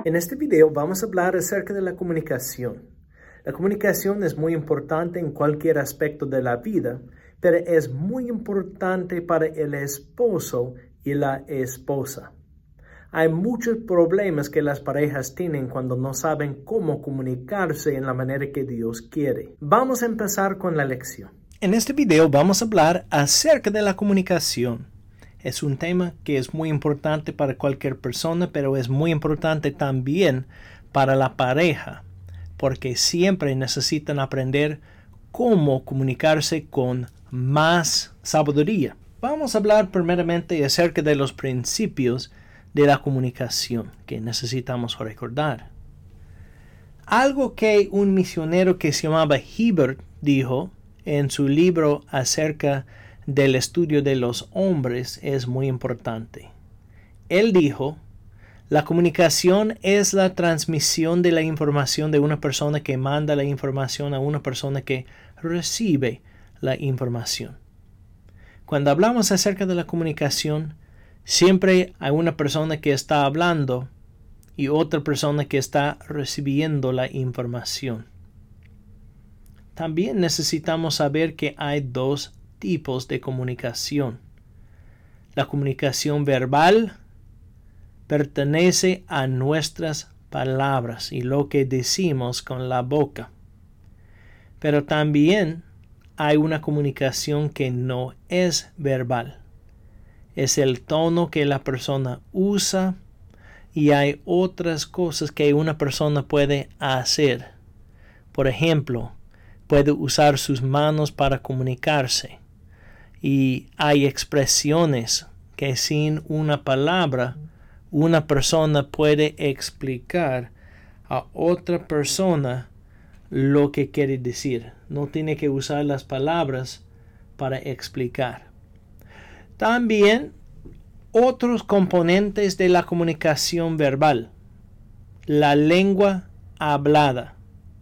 En este video vamos a hablar acerca de la comunicación. La comunicación es muy importante en cualquier aspecto de la vida, pero es muy importante para el esposo y la esposa. Hay muchos problemas que las parejas tienen cuando no saben cómo comunicarse en la manera que Dios quiere. Vamos a empezar con la lección. En este video vamos a hablar acerca de la comunicación. Es un tema que es muy importante para cualquier persona, pero es muy importante también para la pareja, porque siempre necesitan aprender cómo comunicarse con más sabiduría. Vamos a hablar primeramente acerca de los principios de la comunicación que necesitamos recordar. Algo que un misionero que se llamaba Hibbert dijo en su libro acerca del estudio de los hombres es muy importante. Él dijo: la comunicación es la transmisión de la información de una persona que manda la información a una persona que recibe la información. Cuando hablamos acerca de la comunicación, siempre hay una persona que está hablando y otra persona que está recibiendo la información. También necesitamos saber que hay dos tipos de comunicación. La comunicación verbal pertenece a nuestras palabras y lo que decimos con la boca. Pero también hay una comunicación que no es verbal. Es el tono que la persona usa y hay otras cosas que una persona puede hacer. Por ejemplo, puede usar sus manos para comunicarse. Y hay expresiones que sin una palabra una persona puede explicar a otra persona lo que quiere decir. No tiene que usar las palabras para explicar. También otros componentes de la comunicación verbal. La lengua hablada.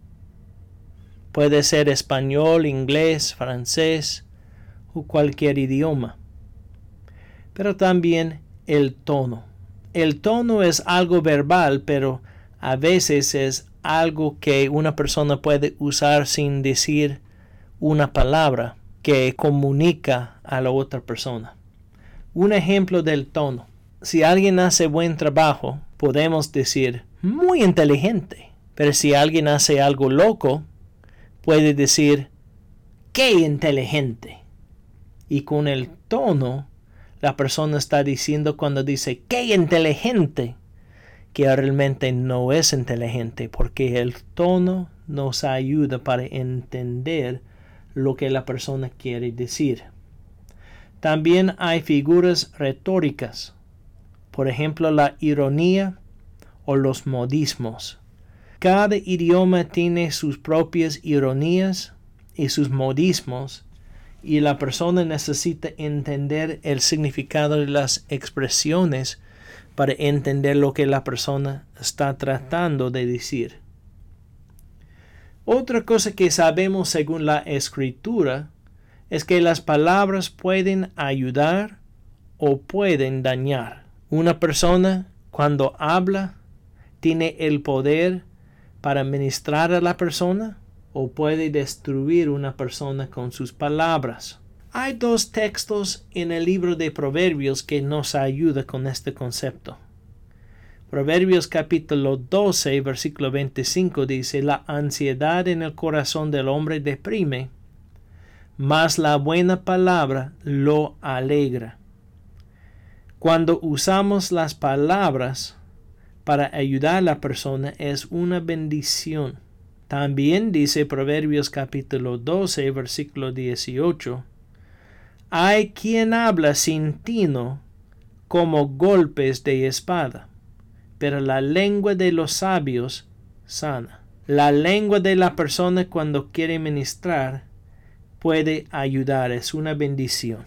Puede ser español, inglés, francés o cualquier idioma. Pero también el tono. El tono es algo verbal, pero a veces es algo que una persona puede usar sin decir una palabra que comunica a la otra persona. Un ejemplo del tono. Si alguien hace buen trabajo, podemos decir muy inteligente. Pero si alguien hace algo loco, puede decir qué inteligente. Y con el tono, la persona está diciendo cuando dice qué inteligente, que realmente no es inteligente, porque el tono nos ayuda para entender lo que la persona quiere decir. También hay figuras retóricas, por ejemplo la ironía o los modismos. Cada idioma tiene sus propias ironías y sus modismos, y la persona necesita entender el significado de las expresiones para entender lo que la persona está tratando de decir. Otra cosa que sabemos según la Escritura es que las palabras pueden ayudar o pueden dañar. Una persona cuando habla tiene el poder para ministrar a la persona o puede destruir una persona con sus palabras. Hay dos textos en el libro de Proverbios que nos ayudan con este concepto. Proverbios capítulo 12, versículo 25 dice: la ansiedad en el corazón del hombre deprime, mas la buena palabra lo alegra. Cuando usamos las palabras para ayudar a la persona es una bendición. También dice Proverbios capítulo 12, versículo 18, hay quien habla sin tino como golpes de espada, pero la lengua de los sabios sana. La lengua de la persona cuando quiere ministrar puede ayudar, es una bendición.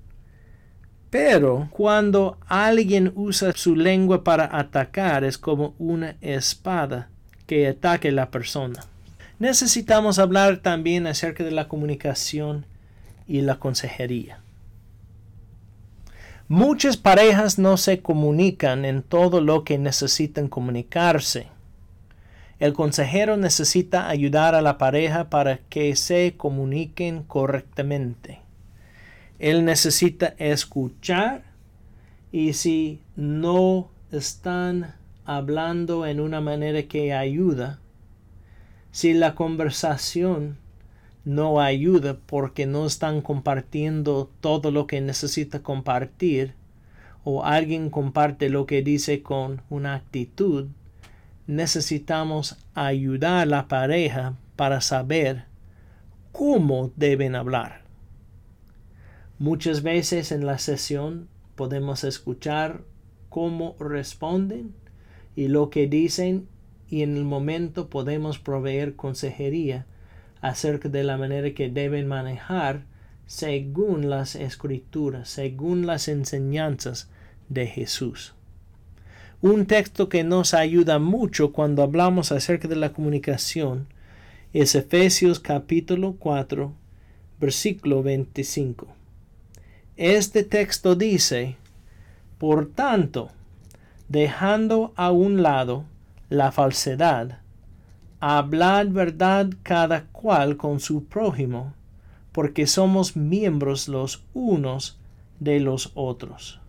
Pero cuando alguien usa su lengua para atacar es como una espada que ataque a la persona. Necesitamos hablar también acerca de la comunicación y la consejería. Muchas parejas no se comunican en todo lo que necesitan comunicarse. El consejero necesita ayudar a la pareja para que se comuniquen correctamente. Él necesita escuchar, y si no están hablando en una manera que ayuda, si la conversación no ayuda porque no están compartiendo todo lo que necesita compartir, o alguien comparte lo que dice con una actitud, necesitamos ayudar a la pareja para saber cómo deben hablar. Muchas veces en la sesión podemos escuchar cómo responden y lo que dicen, y en el momento podemos proveer consejería acerca de la manera que deben manejar según las escrituras, según las enseñanzas de Jesús. Un texto que nos ayuda mucho cuando hablamos acerca de la comunicación es Efesios capítulo 4, versículo 25. Este texto dice: por tanto, dejando a un lado la falsedad, hablad verdad cada cual con su prójimo, porque somos miembros los unos de los otros.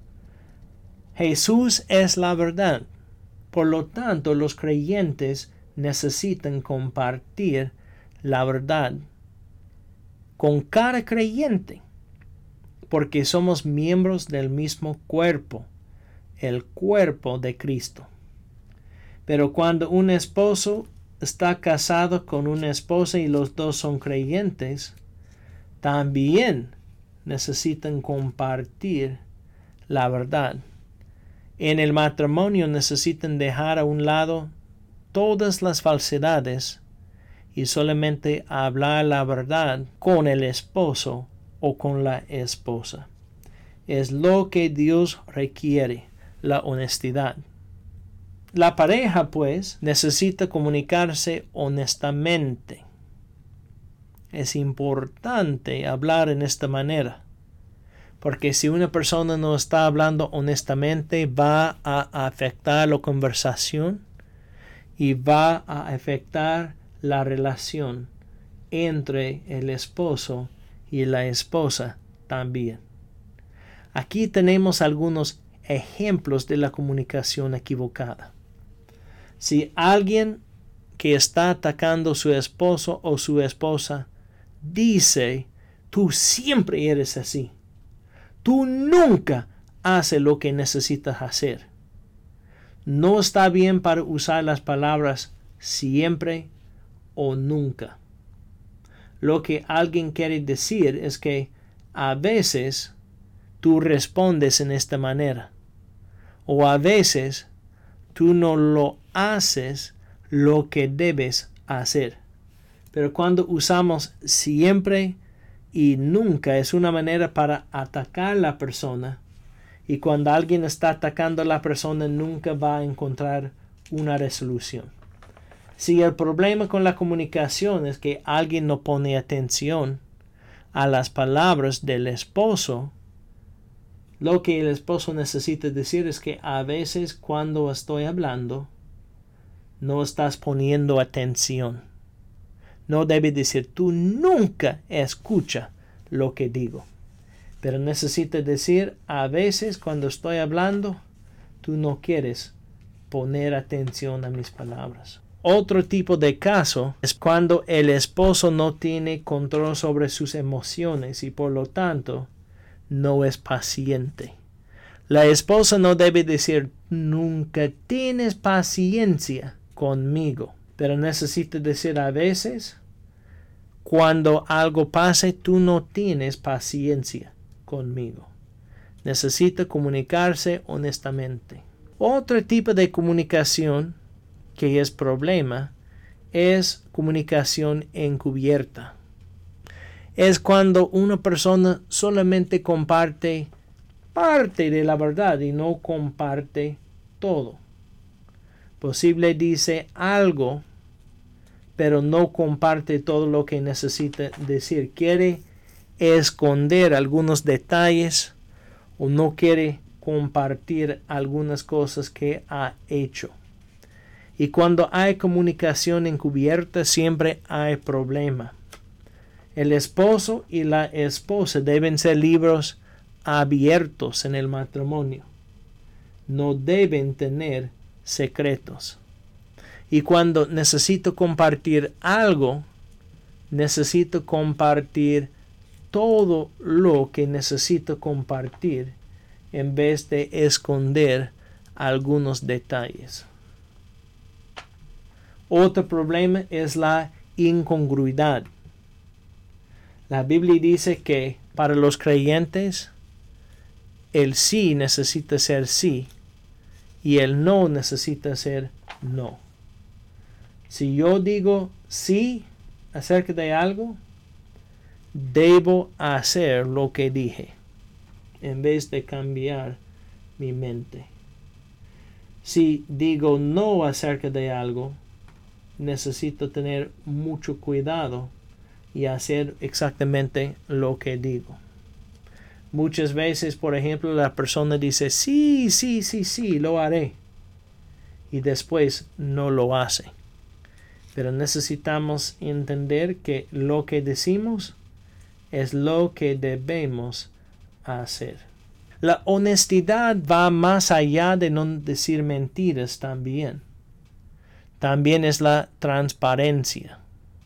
Jesús es la verdad. Por lo tanto, los creyentes necesitan compartir la verdad con cada creyente, porque somos miembros del mismo cuerpo, el cuerpo de Cristo. Pero cuando un esposo está casado con una esposa y los dos son creyentes, también necesitan compartir la verdad. En el matrimonio necesitan dejar a un lado todas las falsedades y solamente hablar la verdad con el esposo o con la esposa. Es lo que Dios requiere, la honestidad. La pareja, pues, necesita comunicarse honestamente. Es importante hablar en esta manera, porque si una persona no está hablando honestamente, va a afectar la conversación y va a afectar la relación entre el esposo y la esposa también. Aquí tenemos algunos ejemplos de la comunicación equivocada. Si alguien que está atacando a su esposo o su esposa dice: tú siempre eres así, tú nunca haces lo que necesitas hacer, no está bien para usar las palabras siempre o nunca. Lo que alguien quiere decir es que a veces tú respondes en esta manera, o a veces tú no lo haces lo que debes hacer. Pero cuando usamos siempre y nunca, es una manera para atacar a la persona, y cuando alguien está atacando a la persona nunca va a encontrar una resolución. Si el problema con la comunicación es que alguien no pone atención a las palabras del esposo, lo que el esposo necesita decir es que a veces cuando estoy hablando no estás poniendo atención. No debe decir: tú nunca escucha lo que digo. Pero necesita decir: a veces cuando estoy hablando tú no quieres poner atención a mis palabras. Otro tipo de caso es cuando el esposo no tiene control sobre sus emociones y por lo tanto no es paciente. La esposa no debe decir: nunca tienes paciencia conmigo, pero necesita decir: a veces cuando algo pase tú no tienes paciencia conmigo. Necesita comunicarse honestamente. Otro tipo de comunicación que es problema es comunicación encubierta. Es cuando una persona solamente comparte parte de la verdad y no comparte todo. Posible dice algo, pero no comparte todo lo que necesita decir. Quiere esconder algunos detalles o no quiere compartir algunas cosas que ha hecho. Y cuando hay comunicación encubierta, siempre hay problema. El esposo y la esposa deben ser libros abiertos en el matrimonio. No deben tener secretos. Y cuando necesito compartir algo, necesito compartir todo lo que necesito compartir en vez de esconder algunos detalles. Otro problema es la incongruidad. La Biblia dice que para los creyentes el sí necesita ser sí y el no necesita ser no. Si yo digo sí acerca de algo, debo hacer lo que dije en vez de cambiar mi mente. Si digo no acerca de algo, necesito tener mucho cuidado y hacer exactamente lo que digo. Muchas veces, por ejemplo, la persona dice sí, lo haré, y después no lo hace. Pero necesitamos entender que lo que decimos es lo que debemos hacer. La honestidad va más allá de no decir mentiras también. También es la transparencia.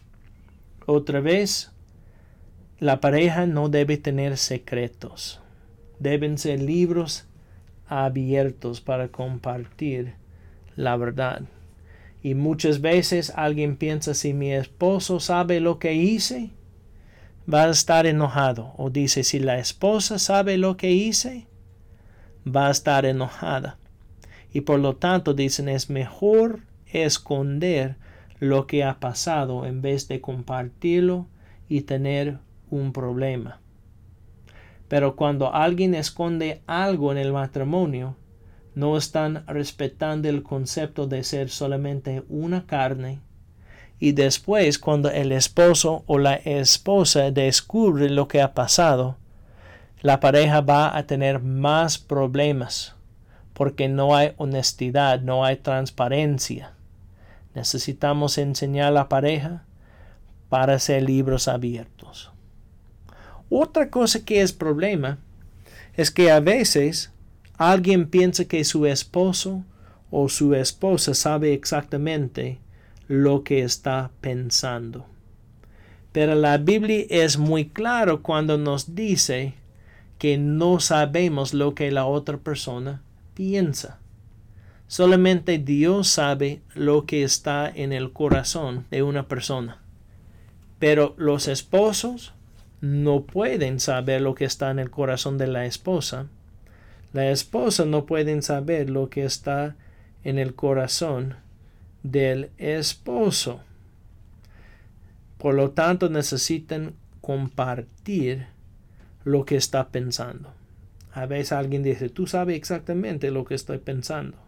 Otra vez, la pareja no debe tener secretos. Deben ser libros abiertos para compartir la verdad. Y muchas veces alguien piensa, si mi esposo sabe lo que hice, va a estar enojado. O dice, si la esposa sabe lo que hice, va a estar enojada. Y por lo tanto dicen, es mejor esconder lo que ha pasado en vez de compartirlo y tener un problema. Pero cuando alguien esconde algo en el matrimonio, no están respetando el concepto de ser solamente una carne. Y después, cuando el esposo o la esposa descubre lo que ha pasado, la pareja va a tener más problemas, porque no hay honestidad, no hay transparencia. Necesitamos enseñar a la pareja para ser libros abiertos. Otra cosa que es problema es que a veces alguien piensa que su esposo o su esposa sabe exactamente lo que está pensando. Pero la Biblia es muy claro cuando nos dice que no sabemos lo que la otra persona piensa. Solamente Dios sabe lo que está en el corazón de una persona. Pero los esposos no pueden saber lo que está en el corazón de la esposa. La esposa no puede saber lo que está en el corazón del esposo. Por lo tanto, necesitan compartir lo que está pensando. A veces alguien dice, tú sabes exactamente lo que estoy pensando.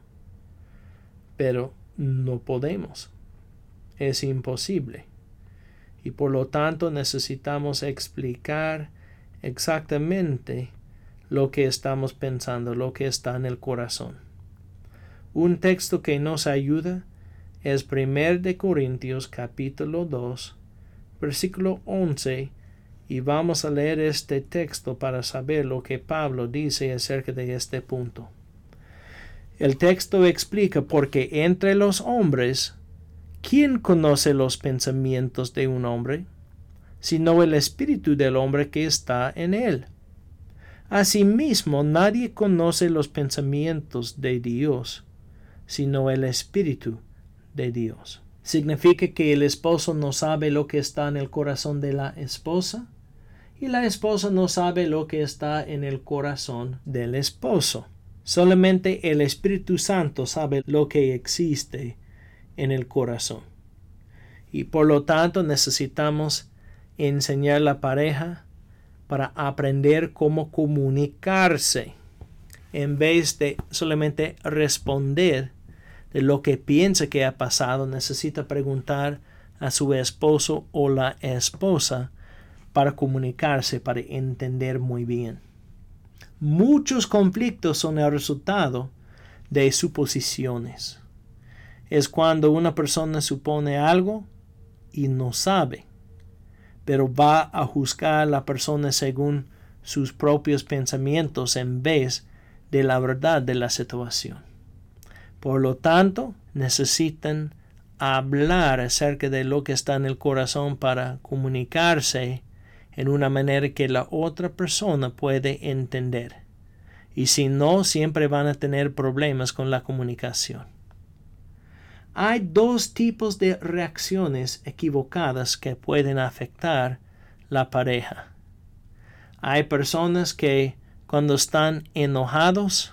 Pero no podemos. Es imposible. Y por lo tanto necesitamos explicar exactamente lo que estamos pensando, lo que está en el corazón. Un texto que nos ayuda es 1 Corintios capítulo 2, versículo 11, y vamos a leer este texto para saber lo que Pablo dice acerca de este punto. El texto explica porque entre los hombres, ¿quién conoce los pensamientos de un hombre? Sino el espíritu del hombre que está en él. Asimismo, nadie conoce los pensamientos de Dios, sino el espíritu de Dios. Significa que el esposo no sabe lo que está en el corazón de la esposa, y la esposa no sabe lo que está en el corazón del esposo. Solamente el Espíritu Santo sabe lo que existe en el corazón. Y por lo tanto necesitamos enseñar a la pareja para aprender cómo comunicarse en vez de solamente responder de lo que piensa que ha pasado. Necesita preguntar a su esposo o la esposa para comunicarse, para entender muy bien. Muchos conflictos son el resultado de suposiciones. Es cuando una persona supone algo y no sabe, pero va a juzgar a la persona según sus propios pensamientos en vez de la verdad de la situación. Por lo tanto, necesitan hablar acerca de lo que está en el corazón para comunicarse en una manera que la otra persona puede entender. Y si no, siempre van a tener problemas con la comunicación. Hay dos tipos de reacciones equivocadas que pueden afectar la pareja. Hay personas que cuando están enojados,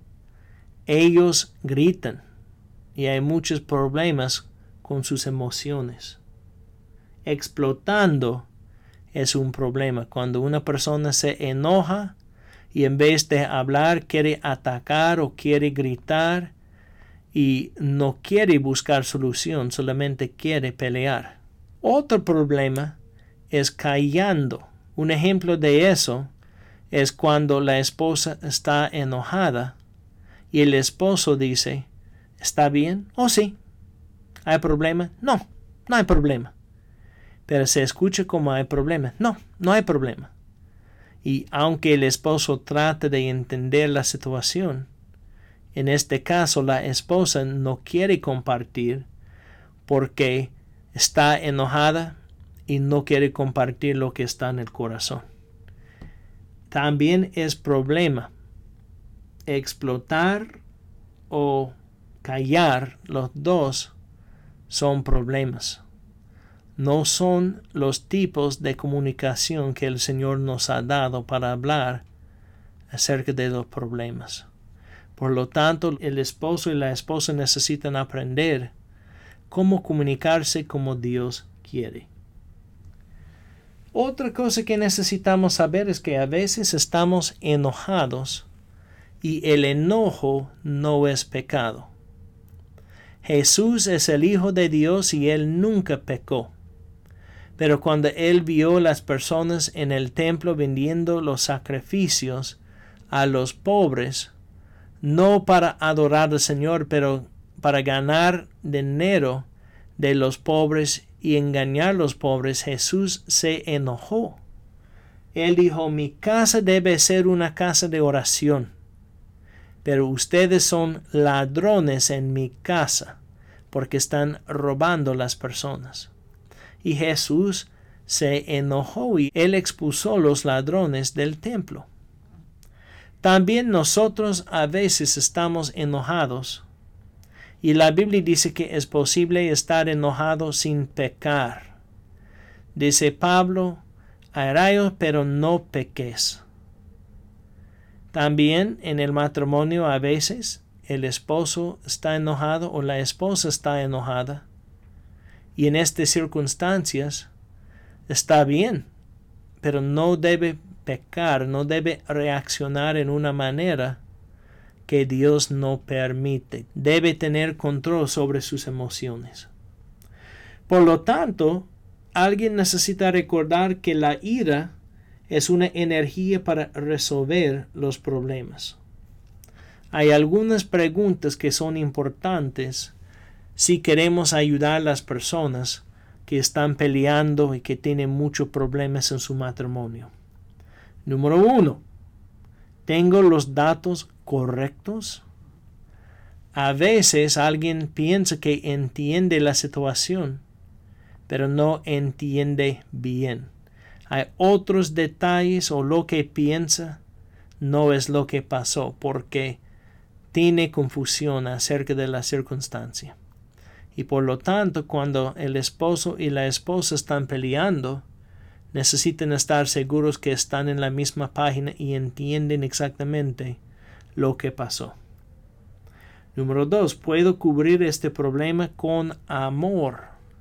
ellos gritan y hay muchos problemas con sus emociones. Explotando es un problema. Cuando una persona se enoja y en vez de hablar quiere atacar o quiere gritar y no quiere buscar solución, solamente quiere pelear. Otro problema es callando. Un ejemplo de eso es cuando la esposa está enojada y el esposo dice, ¿está bien? ¿Oh, sí? ¿Hay problema? No, no hay problema. Pero se escucha como hay problema. No, no hay problema. Y aunque el esposo trate de entender la situación, en este caso la esposa no quiere compartir porque está enojada y no quiere compartir lo que está en el corazón. También es problema explotar o callar. Los dos son problemas. No son los tipos de comunicación que el Señor nos ha dado para hablar acerca de los problemas. Por lo tanto, el esposo y la esposa necesitan aprender cómo comunicarse como Dios quiere. Otra cosa que necesitamos saber es que a veces estamos enojados y el enojo no es pecado. Jesús es el Hijo de Dios y Él nunca pecó. Pero cuando Él vio las personas en el templo vendiendo los sacrificios a los pobres, no para adorar al Señor, pero para ganar dinero de los pobres y engañar a los pobres, Jesús se enojó. Él dijo, mi casa debe ser una casa de oración, pero ustedes son ladrones en mi casa, porque están robando las personas. Y Jesús se enojó y Él expulsó los ladrones del templo. También nosotros a veces estamos enojados. Y la Biblia dice que es posible estar enojado sin pecar. Dice Pablo, airaos, pero no peques. También en el matrimonio a veces el esposo está enojado o la esposa está enojada. Y en estas circunstancias está bien, pero no debe pecar, no debe reaccionar en una manera que Dios no permite. Debe tener control sobre sus emociones. Por lo tanto, alguien necesita recordar que la ira es una energía para resolver los problemas. Hay algunas preguntas que son importantes si queremos ayudar a las personas que están peleando y que tienen muchos problemas en su matrimonio. Número 1. ¿Tengo los datos correctos? A veces alguien piensa que entiende la situación, pero no entiende bien. Hay otros detalles o lo que piensa no es lo que pasó porque tiene confusión acerca de la circunstancia. Y por lo tanto, cuando el esposo y la esposa están peleando, necesitan estar seguros que están en la misma página y entienden exactamente lo que pasó. Número 2. ¿Puedo cubrir este problema con amor?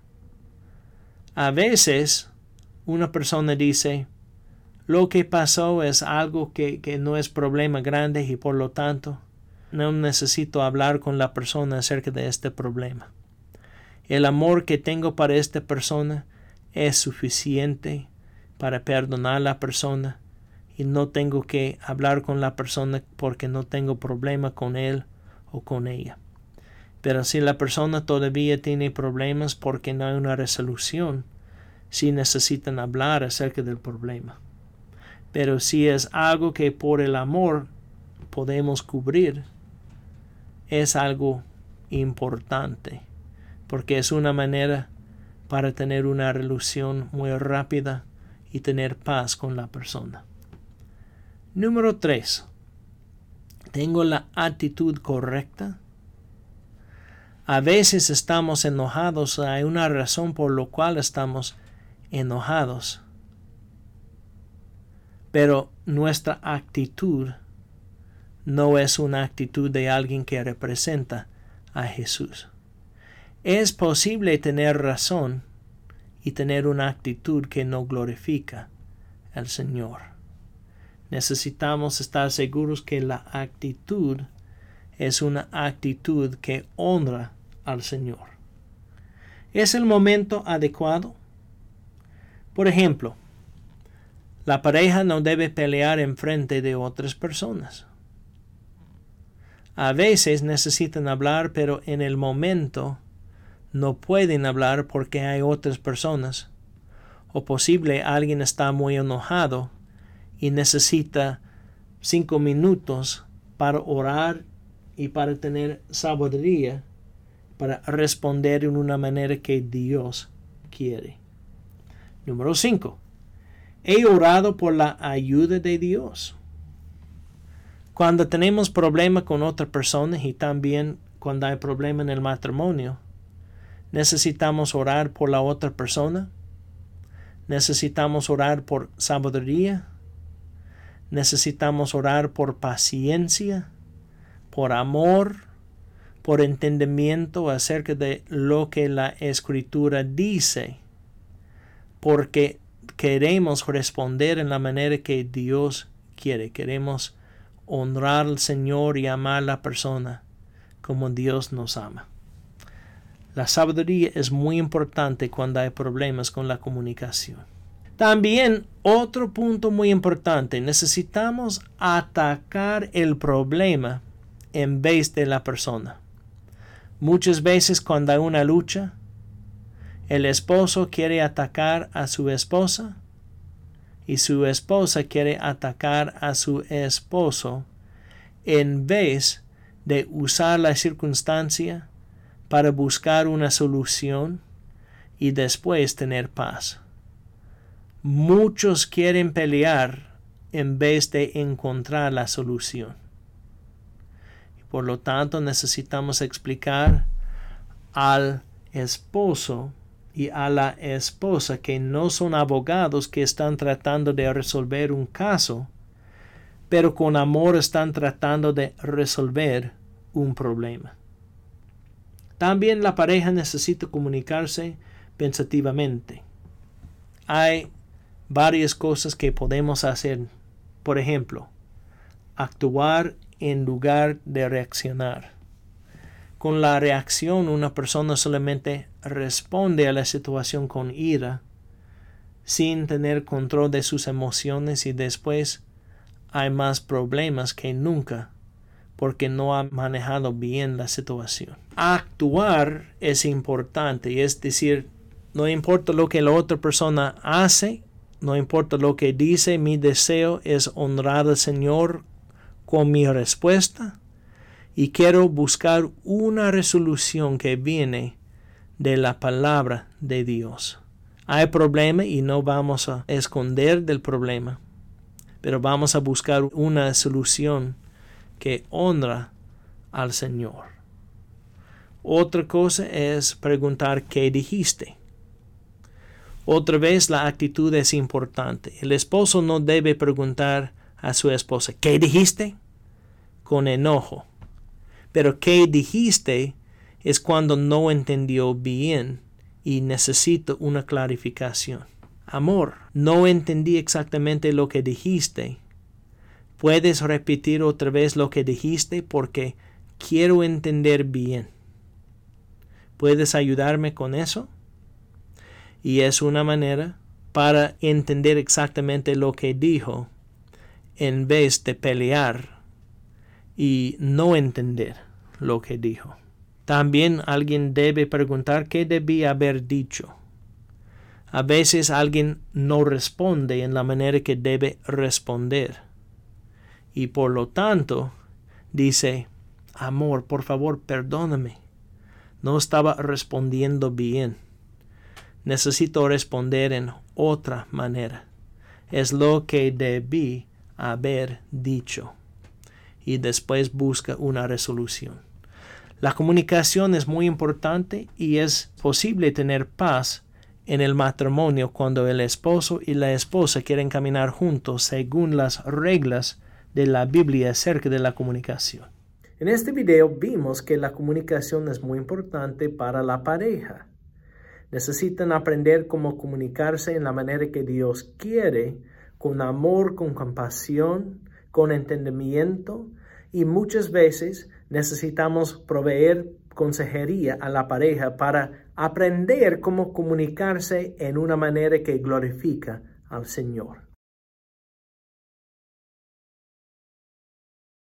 A veces, una persona dice, lo que pasó es algo que no es problema grande y por lo tanto, no necesito hablar con la persona acerca de este problema. El amor que tengo para esta persona es suficiente para perdonar a la persona y no tengo que hablar con la persona porque no tengo problema con él o con ella. Pero si la persona todavía tiene problemas porque no hay una resolución, sí necesitan hablar acerca del problema. Pero si es algo que por el amor podemos cubrir, es algo importante, porque es una manera para tener una relación muy rápida y tener paz con la persona. Número 3. ¿Tengo la actitud correcta? A veces estamos enojados, hay una razón por la cual estamos enojados, pero nuestra actitud no es una actitud de alguien que representa a Jesús. Es posible tener razón y tener una actitud que no glorifica al Señor. Necesitamos estar seguros que la actitud es una actitud que honra al Señor. ¿Es el momento adecuado? Por ejemplo, la pareja no debe pelear en frente de otras personas. A veces necesitan hablar, pero en el momento no pueden hablar porque hay otras personas. O posible alguien está muy enojado y necesita 5 minutos para orar y para tener sabiduría para responder en una manera que Dios quiere. Número 5. He orado por la ayuda de Dios. Cuando tenemos problemas con otra persona y también cuando hay problema en el matrimonio, necesitamos orar por la otra persona. Necesitamos orar por sabiduría. Necesitamos orar por paciencia, por amor, por entendimiento acerca de lo que la Escritura dice, porque queremos responder en la manera que Dios quiere. Queremos honrar al Señor y amar a la persona como Dios nos ama. La sabiduría es muy importante cuando hay problemas con la comunicación. También otro punto muy importante, necesitamos atacar el problema en vez de la persona. Muchas veces cuando hay una lucha, el esposo quiere atacar a su esposa y su esposa quiere atacar a su esposo en vez de usar la circunstancia para buscar una solución y después tener paz. Muchos quieren pelear en vez de encontrar la solución. Por lo tanto, necesitamos explicar al esposo y a la esposa que no son abogados que están tratando de resolver un caso, pero con amor están tratando de resolver un problema. También la pareja necesita comunicarse pensativamente. Hay varias cosas que podemos hacer. Por ejemplo, actuar en lugar de reaccionar. Con la reacción, una persona solamente responde a la situación con ira, sin tener control de sus emociones, y después hay más problemas que nunca porque no ha manejado bien la situación. Actuar es importante, es decir, no importa lo que la otra persona hace, no importa lo que dice, mi deseo es honrar al Señor con mi respuesta y quiero buscar una resolución que viene de la palabra de Dios. Hay problema y no vamos a esconder del problema, pero vamos a buscar una solución que honra al Señor. Otra cosa es preguntar ¿qué dijiste? Otra vez la actitud es importante. El esposo no debe preguntar a su esposa ¿qué dijiste? Con enojo. Pero ¿qué dijiste? Es cuando no entendió bien y necesita una clarificación. Amor, no entendí exactamente lo que dijiste. ¿Puedes repetir otra vez lo que dijiste? Porque quiero entender bien. ¿Puedes ayudarme con eso? Y es una manera para entender exactamente lo que dijo en vez de pelear y no entender lo que dijo. También alguien debe preguntar qué debía haber dicho. A veces alguien no responde en la manera que debe responder. Y por lo tanto, dice, amor, por favor, perdóname. No estaba respondiendo bien. Necesito responder en otra manera. Es lo que debí haber dicho. Y después busca una resolución. La comunicación es muy importante y es posible tener paz en el matrimonio cuando el esposo y la esposa quieren caminar juntos según las reglas de la Biblia acerca de la comunicación. En este video vimos que la comunicación es muy importante para la pareja. Necesitan aprender cómo comunicarse en la manera que Dios quiere, con amor, con compasión, con entendimiento, y muchas veces necesitamos proveer consejería a la pareja para aprender cómo comunicarse en una manera que glorifica al Señor.